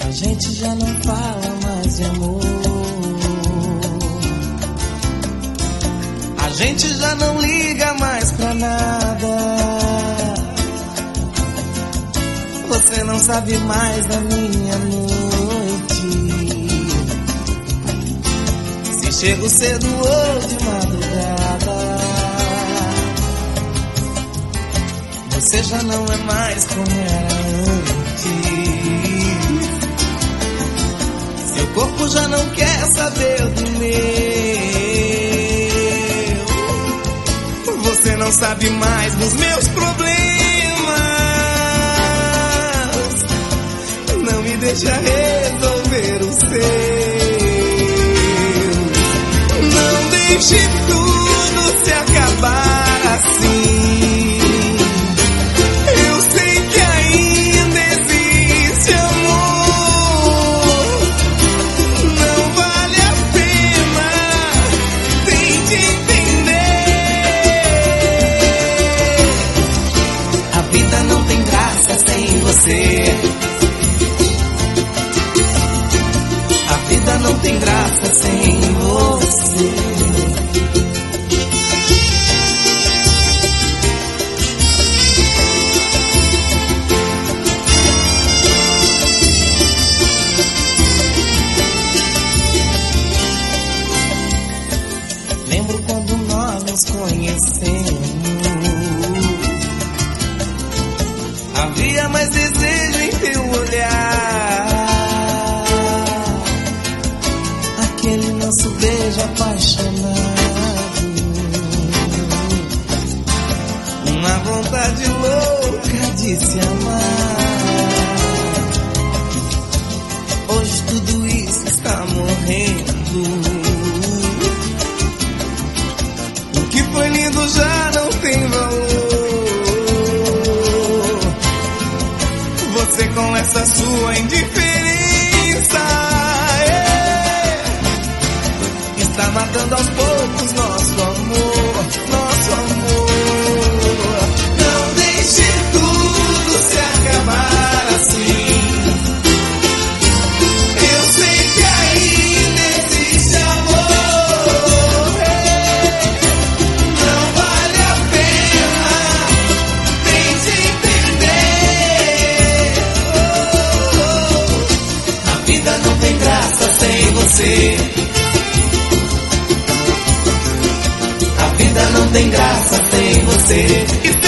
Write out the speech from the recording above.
A gente já não fala mais de amor. A gente já não liga mais pra nada. Você não sabe mais da minha noite, se chego cedo ou de madrugada. Você já não é mais como era antes. Seu corpo já não quer saber do meu. Você não sabe mais dos meus problemas. Não me deixa resolver o seu. Não deixe tudo se acabar assim. A vida não tem graça sem você. Lembro quando nós nos conhecemos. Havia mais desejo em teu olhar. Aquele nosso beijo apaixonado, uma vontade louca de se amar. Hoje tudo isso está morrendo. O que foi lindo já não tem valor. Você com essa sua indiferença, está matando aos poucos nosso amor, nosso amor. Não deixe tudo se acabar assim. Eu sei que ainda existe amor. Não vale a pena, tente entender. A vida não tem graça sem você. A vida não tem graça sem você.